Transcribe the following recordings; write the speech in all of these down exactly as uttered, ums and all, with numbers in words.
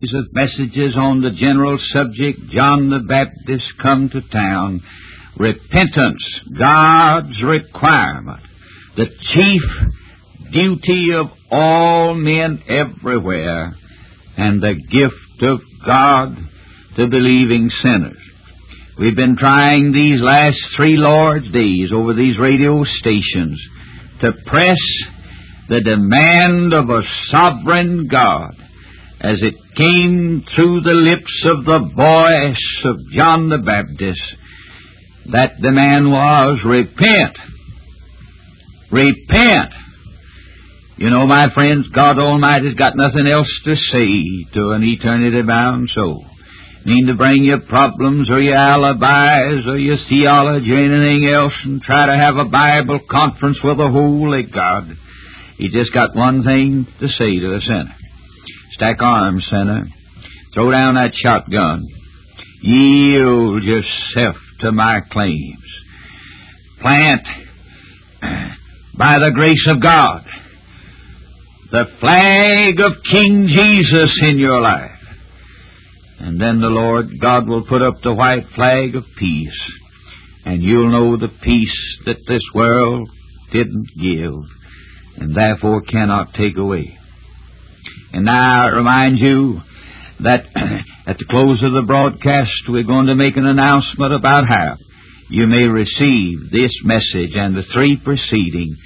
of messages on the general subject, John the Baptist come to town. Repentance, God's requirement, the chief duty of all men everywhere, and the gift of God to believing sinners. We've been trying these last three Lord's days over these radio stations to press the demand of a sovereign God as it came through the lips of the voice of John the Baptist. That demand was, repent. Repent. You know, my friends, God Almighty's got nothing else to say to an eternity-bound soul. Mean to bring your problems or your alibis or your theology or anything else and try to have a Bible conference with a holy God. He just got one thing to say to the sinner. Stack arms, sinner. Throw down that shotgun. Yield yourself to my claims. Plant, by the grace of God, the flag of King Jesus in your life. And then the Lord God will put up the white flag of peace, and you'll know the peace that this world didn't give, and therefore cannot take away. And now I remind you that at the close of the broadcast we're going to make an announcement about how you may receive this message and the three preceding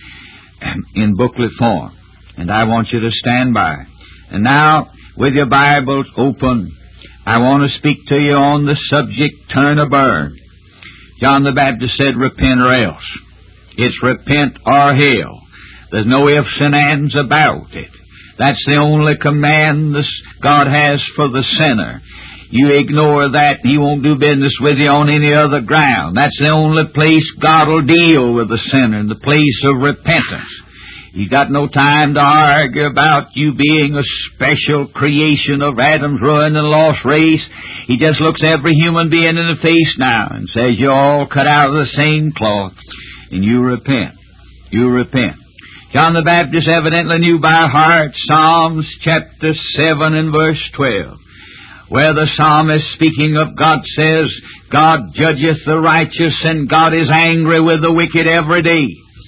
in booklet form. And I want you to stand by. And now, with your Bibles open, I want to speak to you on the subject, turn or burn. John the Baptist said, repent or else. It's repent or hell. There's no ifs and ands about it. That's the only command this God has for the sinner. You ignore that, He won't do business with you on any other ground. That's the only place God will deal with the sinner, in the place of repentance. He's got no time to argue about you being a special creation of Adam's ruined and lost race. He just looks every human being in the face now and says, you're all cut out of the same cloth, and you repent. You repent. John the Baptist evidently knew by heart Psalms chapter seven and verse twelve, where the psalmist, speaking of God, says, God judgeth the righteous, and God is angry with the wicked every day.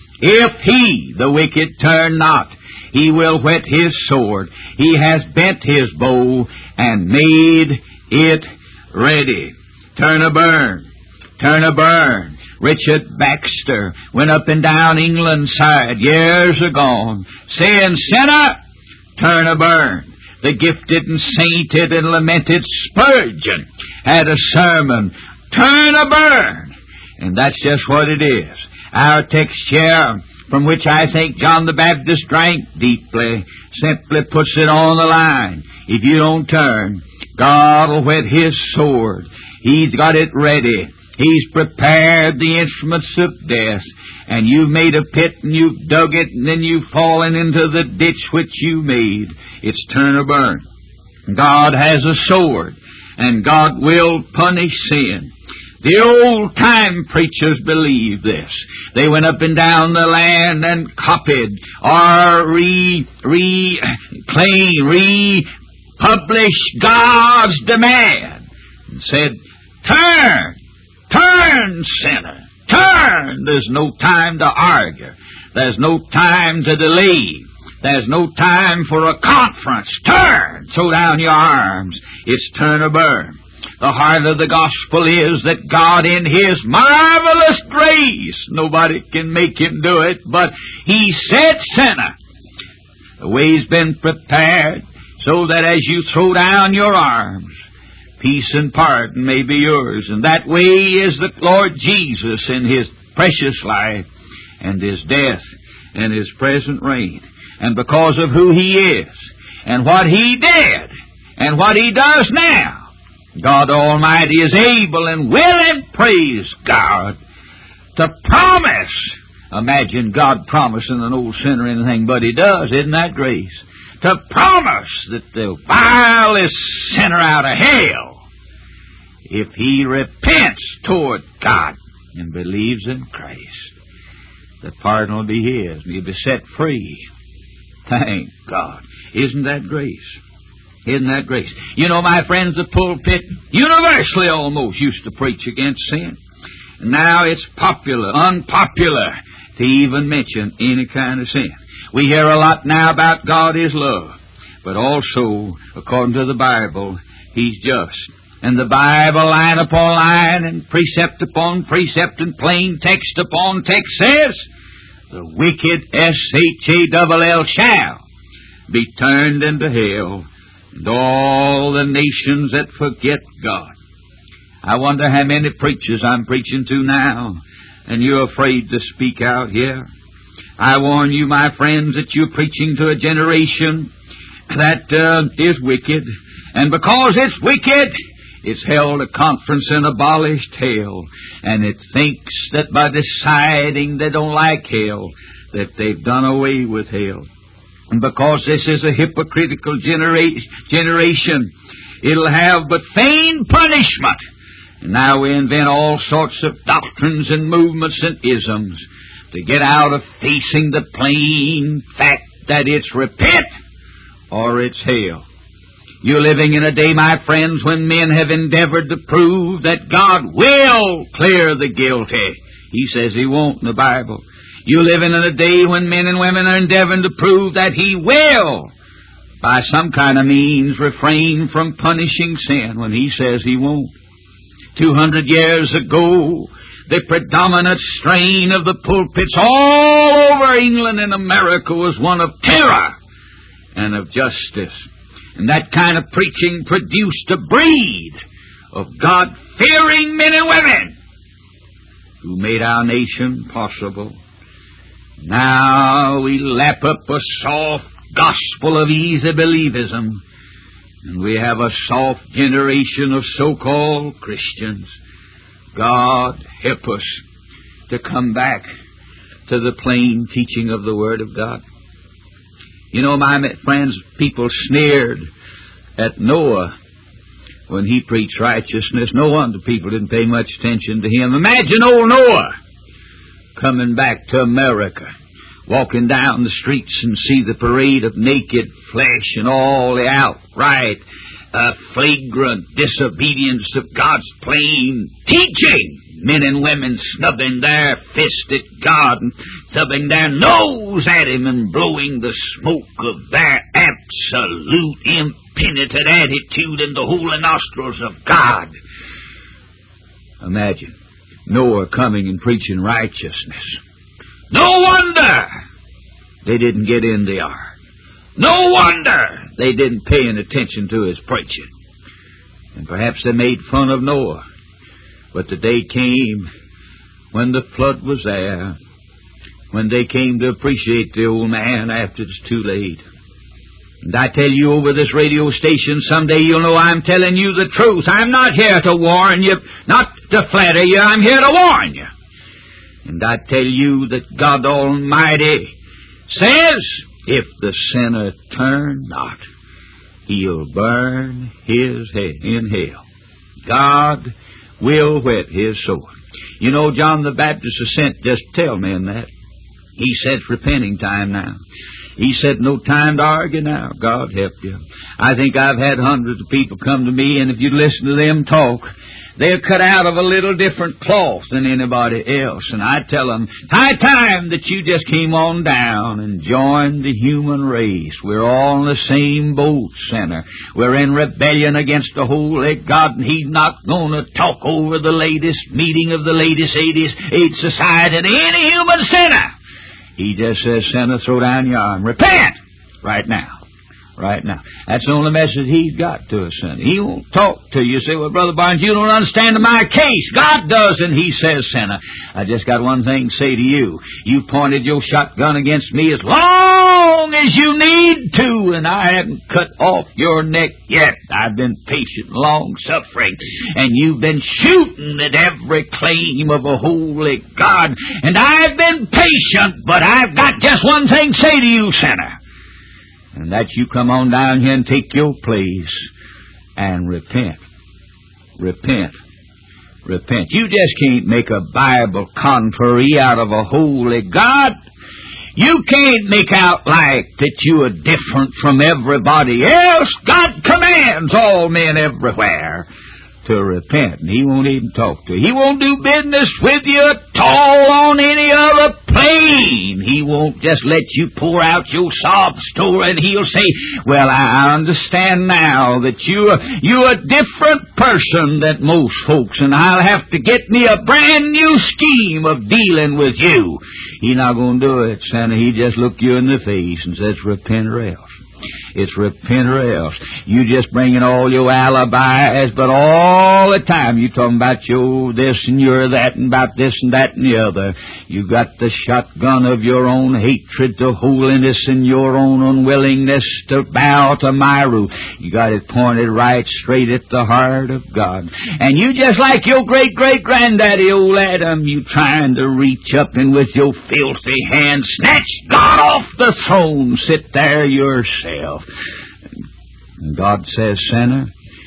If he, the wicked, turn not, he will whet his sword. He has bent his bow and made it ready. Turn or burn. Turn or burn. Richard Baxter went up and down England's side years agone, saying, sinner, turn or burn. The gifted and sainted and lamented Spurgeon had a sermon, turn or burn. And that's just what it is. Our text here, from which I think John the Baptist drank deeply, simply puts it on the line. If you don't turn, God will whet His sword. He's got it ready. He's prepared the instruments of death. And you've made a pit and you've dug it and then you've fallen into the ditch which you made. It's turn or burn. God has a sword, and God will punish sin. The old-time preachers believed this. They went up and down the land and copied or re, re, claim, republished God's demand and said, turn, turn, sinner, turn. There's no time to argue. There's no time to delay. There's no time for a conference. Turn, throw down your arms. It's turn or burn. The heart of the gospel is that God in His marvelous grace, nobody can make Him do it, but He said, sinner, the way's been prepared so that as you throw down your arms, peace and pardon may be yours. And that way is the Lord Jesus in His precious life and His death and His present reign. And because of who He is and what He did and what He does now, God Almighty is able and willing, praise God, to promise. Imagine God promising an old sinner anything but He does. Isn't that grace? To promise that the vilest sinner out of hell, if he repents toward God and believes in Christ, the pardon will be his and he'll be set free. Thank God. Isn't that grace? Isn't that grace? You know, my friends, the pulpit universally almost used to preach against sin. Now it's popular, unpopular to even mention any kind of sin. We hear a lot now about God is love, but also, according to the Bible, He's just. And the Bible, line upon line and precept upon precept and plain text upon text says, the wicked, S H A L L, shall be turned into hell, and all the nations that forget God. I wonder how many preachers I'm preaching to now, and you're afraid to speak out here. I warn you, my friends, that you're preaching to a generation that uh, is wicked, and because it's wicked, it's held a conference and abolished hell, and it thinks that by deciding they don't like hell, that they've done away with hell. And because this is a hypocritical genera- generation, it'll have but feigned punishment. And now we invent all sorts of doctrines and movements and isms to get out of facing the plain fact that it's repent or it's hell. You're living in a day, my friends, when men have endeavored to prove that God will clear the guilty. He says He won't in the Bible. You're living in a day when men and women are endeavoring to prove that He will, by some kind of means, refrain from punishing sin when He says He won't. Two hundred years ago, the predominant strain of the pulpits all over England and America was one of terror and of justice. And that kind of preaching produced a breed of God-fearing men and women who made our nation possible. Now we lap up a soft gospel of easy believism, and we have a soft generation of so-called Christians. God help us to come back to the plain teaching of the Word of God. You know, my friends, people sneered at Noah when he preached righteousness. No wonder people didn't pay much attention to him. Imagine old Noah coming back to America, walking down the streets and see the parade of naked flesh and all the outright uh, flagrant disobedience of God's plain teaching. Men and women snubbing their fist at God and stubbing their nose at Him and blowing the smoke of their absolute impenitent attitude in the holy nostrils of God. Imagine Noah coming and preaching righteousness. No wonder they didn't get in the ark. No wonder they didn't pay any attention to his preaching. And perhaps they made fun of Noah. But the day came when the flood was there, when they came to appreciate the old man after it's too late. And I tell you over this radio station, someday you'll know I'm telling you the truth. I'm not here to warn you, not to flatter you. I'm here to warn you. And I tell you that God Almighty says, if the sinner turn not, he'll burn his head in hell. God will whet his sword. You know, John the Baptist was sent just to tell men that. He said it's repenting time now. He said, no time to argue now. God help you. I think I've had hundreds of people come to me, and if you listen to them talk, they're cut out of a little different cloth than anybody else. And I tell them, high time that you just came on down and joined the human race. We're all in the same boat, sinner. We're in rebellion against the holy God, and He's not going to talk over the latest meeting of the latest Aid Society to any human sinner. He just says, sinner, throw down your arm. Repent! Right now. Right now. That's the only message He's got to us, sinner. He won't talk to you. Say, well, Brother Barnes, you don't understand my case. God does, and He says, sinner, I just got one thing to say to you. You pointed your shotgun against me as long as you need to, and I haven't cut off your neck yet. I've been patient, long-suffering, and you've been shooting at every claim of a holy God, and I've been patient, but I've got just one thing to say to you, sinner. And that you come on down here and take your place and repent. Repent. Repent. You just can't make a Bible conferee out of a holy God. You can't make out like that you are different from everybody else. God commands all men everywhere to repent, and He won't even talk to you. He won't do business with you at all on any other plane. He won't just let you pour out your sob story, and He'll say, well, I understand now that you are, you're a different person than most folks, and I'll have to get me a brand new scheme of dealing with you. He's not going to do it, Santa. He just look you in the face and says, repent or else. It's repent or else. You just bringing all your alibis, but all the time you talking about your this and your that and about this and that and the other. You got the shotgun of your own hatred to holiness and your own unwillingness to bow to my rule. You got it pointed right straight at the heart of God. And you just like your great-great-granddaddy, old Adam, you trying to reach up and with your filthy hand snatch God off the throne, sit there yourself. And God says, sinner,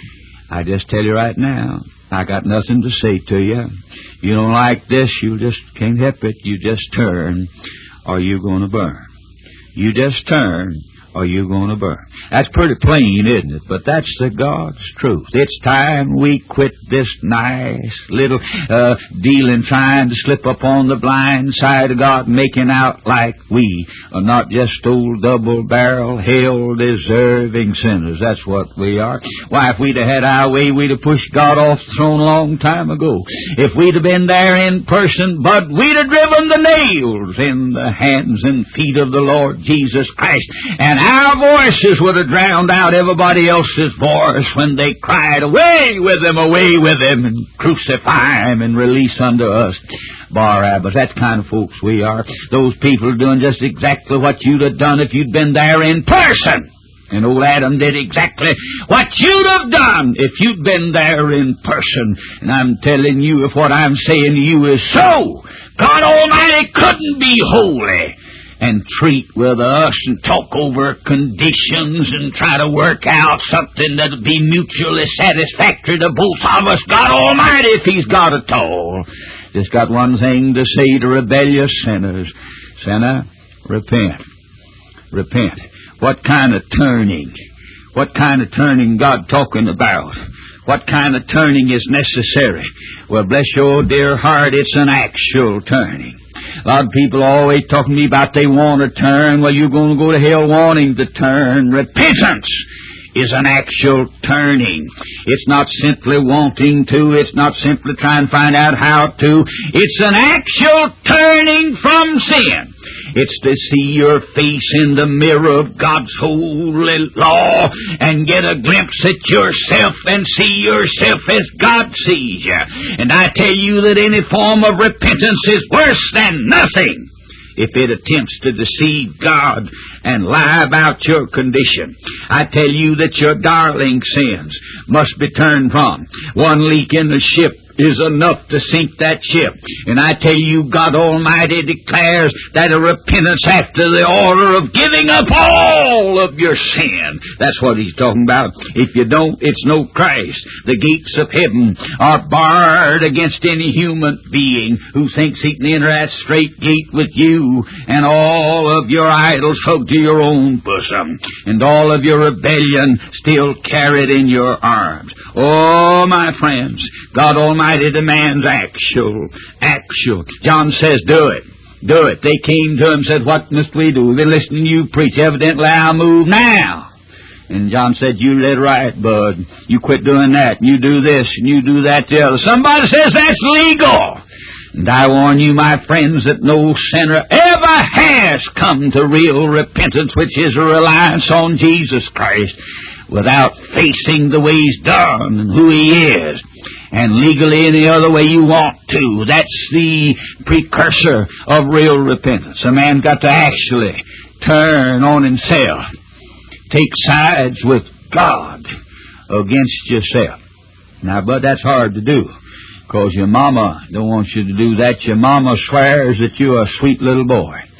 I just tell you right now, I got nothing to say to you. You don't like this, you just can't help it. You just turn, or you're going to burn. You just turn, or you're going to burn. That's pretty plain, isn't it? But that's the God's truth. It's time we quit this nice little uh, dealing, trying to slip up on the blind side of God, making out like we are not just old double-barrel, hell-deserving sinners. That's what we are. Why, if we'd have had our way, we'd have pushed God off the throne a long time ago. If we'd have been there in person, but we'd have driven the nails in the hands and feet of the Lord Jesus Christ. And our voices would have drowned out everybody else's voice when they cried, away with him, away with him, and crucify him and release unto us Barabbas. That's the kind of folks we are. Those people are doing just exactly what you'd have done if you'd been there in person. And old Adam did exactly what you'd have done if you'd been there in person. And I'm telling you, if what I'm saying to you is so, God Almighty couldn't be holy and treat with us and talk over conditions and try to work out something that'll be mutually satisfactory to both of us. God Almighty, if He's got it all, just got one thing to say to rebellious sinners. Sinner, repent. Repent. What kind of turning? What kind of turning God talking about? What kind of turning is necessary? Well, bless your dear heart, it's an actual turning. A lot of people are always talking to me about they want to turn. Well, you're going to go to hell wanting to turn. Repentance is an actual turning. It's not simply wanting to. It's not simply trying to find out how to. It's an actual turning from sin. It's to see your face in the mirror of God's holy law and get a glimpse at yourself and see yourself as God sees you. And I tell you that any form of repentance is worse than nothing if it attempts to deceive God and lie about your condition. I tell you that your darling sins must be turned from. One leak in the ship is enough to sink that ship. And I tell you, God Almighty declares that a repentance after the order of giving up all of your sin. That's what He's talking about. If you don't, it's no Christ. The gates of heaven are barred against any human being who thinks he can enter that straight gate with you and all of your idols hugged to your own bosom and all of your rebellion still carried in your arms. Oh, my friends, God Almighty demands actual, actual. John says, do it, do it. They came to him and said, what must we do? We've been listening to you preach. Evidently I'll move now. And John said, you did right, bud. You quit doing that, and you do this, and you do that the other. Somebody says that's legal. And I warn you, my friends, that no sinner ever has come to real repentance, which is a reliance on Jesus Christ, without facing the way He's done and who He is. And legally any other way you want to. That's the precursor of real repentance. A man's got to actually turn on himself. Take sides with God against yourself. Now, but that's hard to do, because your mama don't want you to do that. Your mama swears that you're a sweet little boy.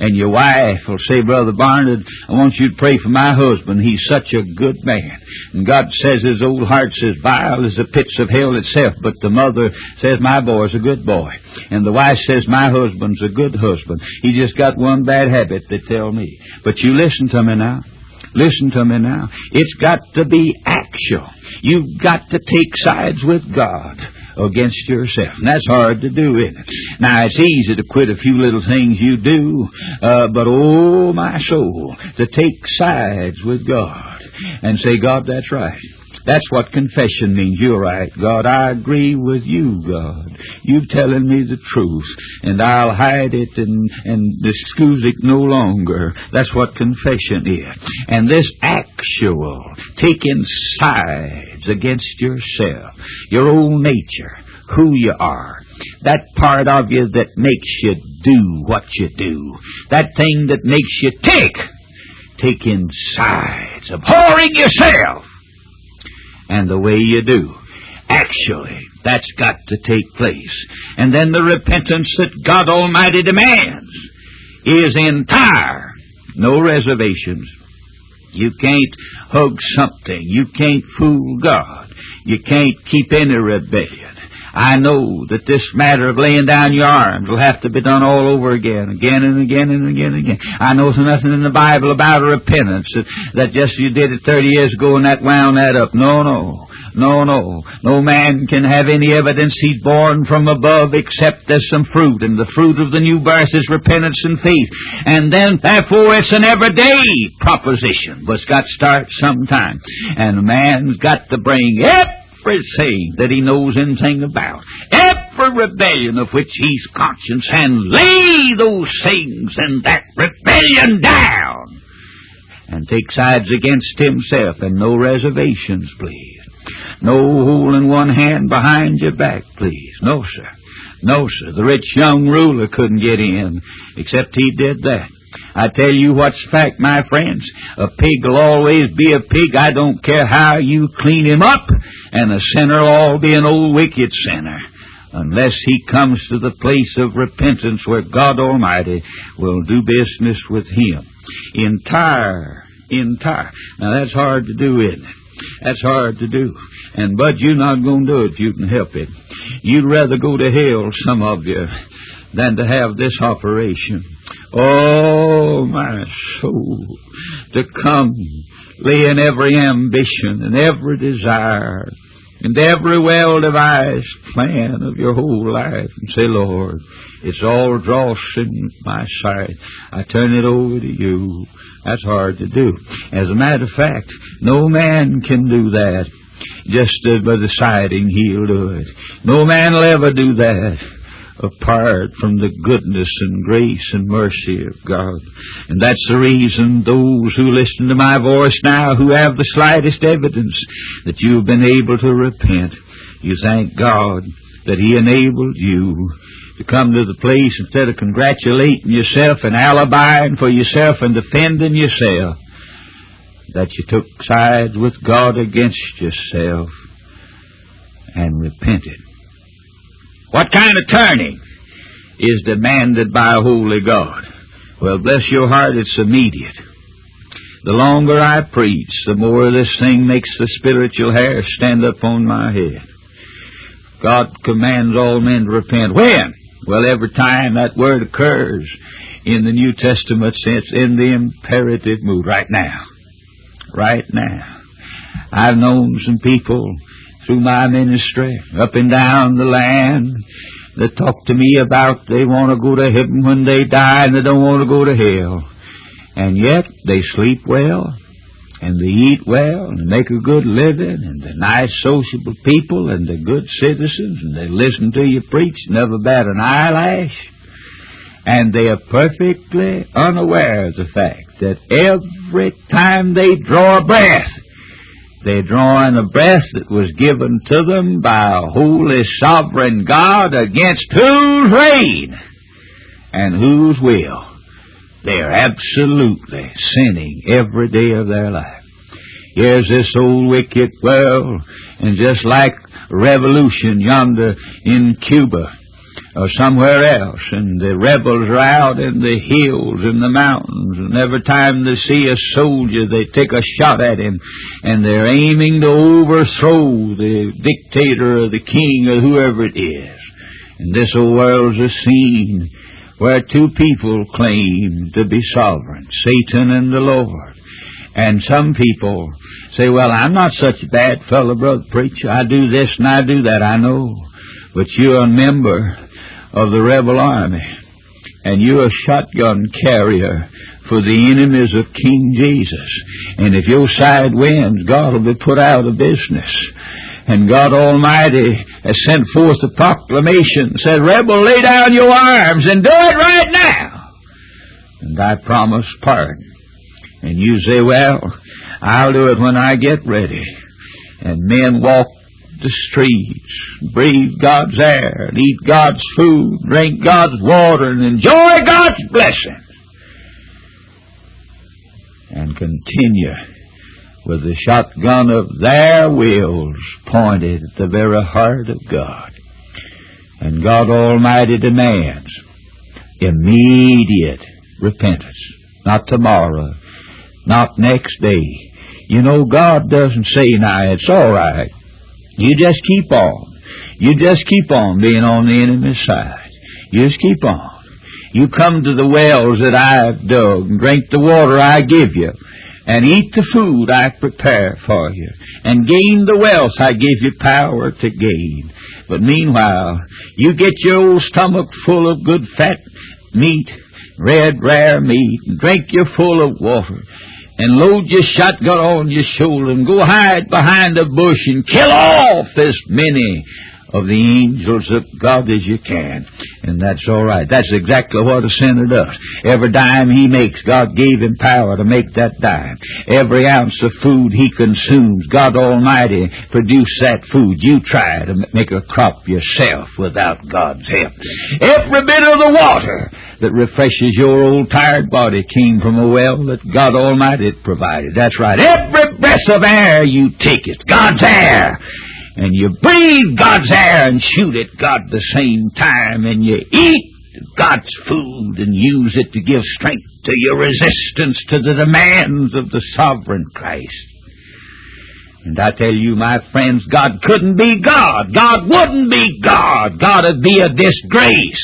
And your wife will say, Brother Barnard, I want you to pray for my husband. He's such a good man. And God says his old heart's as vile as the pits of hell itself. But the mother says, my boy's a good boy. And the wife says, my husband's a good husband. He just got one bad habit, they tell me. But you listen to me now. Listen to me now. It's got to be actual. You've got to take sides with God against yourself. And that's hard to do, isn't it? Now, it's easy to quit a few little things you do, uh, but oh, my soul, to take sides with God and say, God, that's right. That's what confession means. You're right, God. I agree with you, God. You're telling me the truth, and I'll hide it and, and excuse it no longer. That's what confession is. And this actual taking sides against yourself, your own nature, who you are, that part of you that makes you do what you do, that thing that makes you tick, taking sides, abhorring yourself, and the way you do. Actually, that's got to take place. And then the repentance that God Almighty demands is entire. No reservations. You can't hug something. You can't fool God. You can't keep any rebellion. I know that this matter of laying down your arms will have to be done all over again, again and again and again and again. I know there's nothing in the Bible about a repentance that, that just you did it thirty years ago and that wound that up. No, no. No, no. No man can have any evidence he's born from above except there's some fruit. And the fruit of the new birth is repentance and faith. And then, therefore, it's an everyday proposition. But it's got to start sometime. And a man's got to bring everything that he knows anything about, every rebellion of which he's conscious, and lay those things and that rebellion down. And take sides against himself, and no reservations, please. No holding one hand behind your back, please. No, sir. No, sir. The rich young ruler couldn't get in, except he did that. I tell you what's fact, my friends. A pig will always be a pig. I don't care how you clean him up. And a sinner will all be an old wicked sinner, unless he comes to the place of repentance where God Almighty will do business with him. Entire. Entire. Now, that's hard to do, isn't it? That's hard to do. And, Bud, you're not going to do it if you can help it. You'd rather go to hell, some of you, than to have this operation. Oh, my soul, to come laying every ambition and every desire and every well-devised plan of your whole life and say, Lord, it's all dross in my sight. I turn it over to you. That's hard to do. As a matter of fact, no man can do that just uh, by deciding he'll do it. No man will ever do that apart from the goodness and grace and mercy of God. And that's the reason those who listen to my voice now, who have the slightest evidence that you've been able to repent, you thank God that He enabled you to come to the place, instead of congratulating yourself and alibying for yourself and defending yourself, that you took sides with God against yourself and repented. What kind of turning is demanded by a holy God? Well, bless your heart, it's immediate. The longer I preach, the more this thing makes the spiritual hair stand up on my head. God commands all men to repent. When? Well, every time that word occurs in the New Testament, it's in the imperative mood. Right now. Right now. I've known some people through my ministry, up and down the land, that talk to me about they want to go to heaven when they die and they don't want to go to hell. And yet they sleep well, and they eat well, and they make a good living, and they're nice, sociable people, and they're good citizens, and they listen to you preach, never bat an eyelash. And they are perfectly unaware of the fact that every time they draw a breath, they're drawing a breath that was given to them by a holy, sovereign God, against whose reign and whose will they're absolutely sinning every day of their life. Here's this old wicked world, and just like revolution yonder in Cuba, or somewhere else, and the rebels are out in the hills and the mountains, and every time they see a soldier, they take a shot at him, and they're aiming to overthrow the dictator or the king or whoever it is. And this old world's a scene where two people claim to be sovereign, Satan and the Lord. And some people say, well, I'm not such a bad fellow, brother preacher. I do this and I do that, I know. But you're a member of the rebel army, and you're a shotgun carrier for the enemies of King Jesus. And if your side wins, God will be put out of business. And God Almighty has sent forth a proclamation, said, rebel, lay down your arms and do it right now. And I promise pardon. And you say, well, I'll do it when I get ready. And men walk the streets, breathe God's air, and eat God's food, drink God's water, and enjoy God's blessing. And continue with the shotgun of their wills pointed at the very heart of God. And God Almighty demands immediate repentance. Not tomorrow, not next day. You know, God doesn't say, now, it's all right. You just keep on. You just keep on being on the enemy's side. You just keep on. You come to the wells that I've dug and drink the water I give you and eat the food I prepare for you and gain the wealth I give you power to gain. But meanwhile, you get your old stomach full of good fat meat, red, rare meat, and drink you full of water, and load your shotgun on your shoulder and go hide behind a bush and kill off as many of the angels of God as you can. And that's all right. That's exactly what a sinner does. Every dime he makes, God gave him power to make that dime. Every ounce of food he consumes, God Almighty produced that food. You try to make a crop yourself without God's help. Every bit of the water that refreshes your old tired body came from a well that God Almighty provided. That's right. Every breath of air you take, it's God's air. And you breathe God's air and shoot at God the same time, and you eat God's food and use it to give strength to your resistance to the demands of the sovereign Christ. And I tell you, my friends, God couldn't be God. God wouldn't be God. God would be a disgrace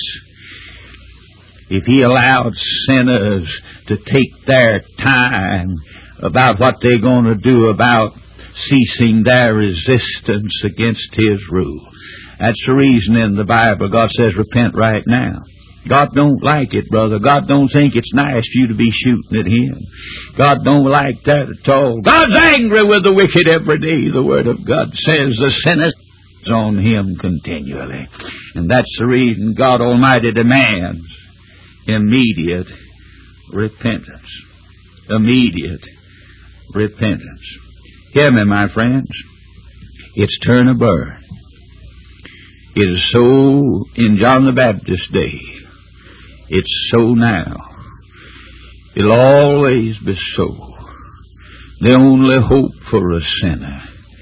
if He allowed sinners to take their time about what they're going to do about ceasing their resistance against His rule. That's the reason in the Bible God says repent right now. God don't like it, brother. God don't think it's nice for you to be shooting at Him. God don't like that at all. God's angry with the wicked every day. The Word of God says the sinner is on Him continually. And that's the reason God Almighty demands immediate repentance. Immediate repentance. Hear me, my friends. It's turn or burn. It is so in John the Baptist's day. It's so now. It'll always be so. The only hope for a sinner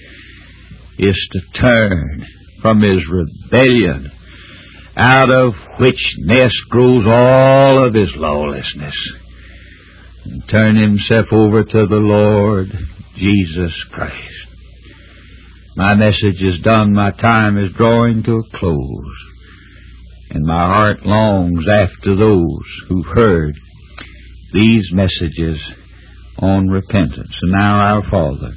is to turn from his rebellion, out of which nest grows all of his lawlessness, and turn himself over to the Lord Jesus Christ. My message is done. My time is drawing to a close. And my heart longs after those who've heard these messages on repentance. And now, our Father,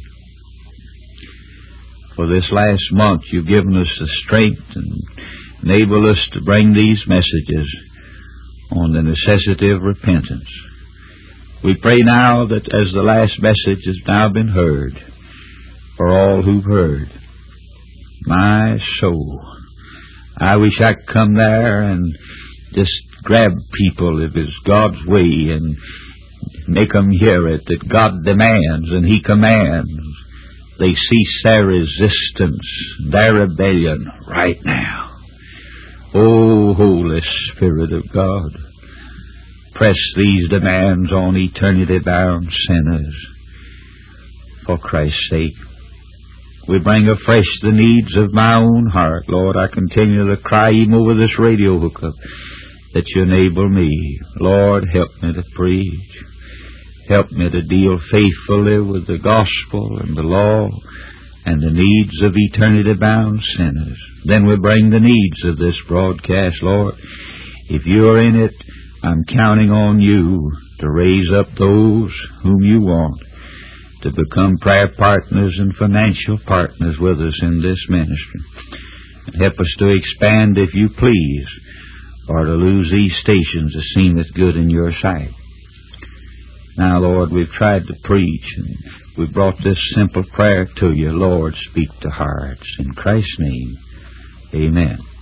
for this last month you've given us the strength and enabled us to bring these messages on the necessity of repentance. We pray now that as the last message has now been heard, for all who've heard, my soul, I wish I could come there and just grab people if it's God's way and make them hear it, that God demands and He commands. They cease their resistance, their rebellion right now. O Holy Spirit of God, press these demands on eternity-bound sinners for Christ's sake. We bring afresh the needs of my own heart. Lord, I continue to cry even over this radio hookup that you enable me. Lord, help me to preach. Help me to deal faithfully with the gospel and the law and the needs of eternity-bound sinners. Then we bring the needs of this broadcast, Lord. If you're in it, I'm counting on you to raise up those whom you want to become prayer partners and financial partners with us in this ministry. And help us to expand, if you please, or to lose these stations that seemeth good in your sight. Now, Lord, we've tried to preach, and we've brought this simple prayer to you. Lord, speak to hearts. In Christ's name, amen.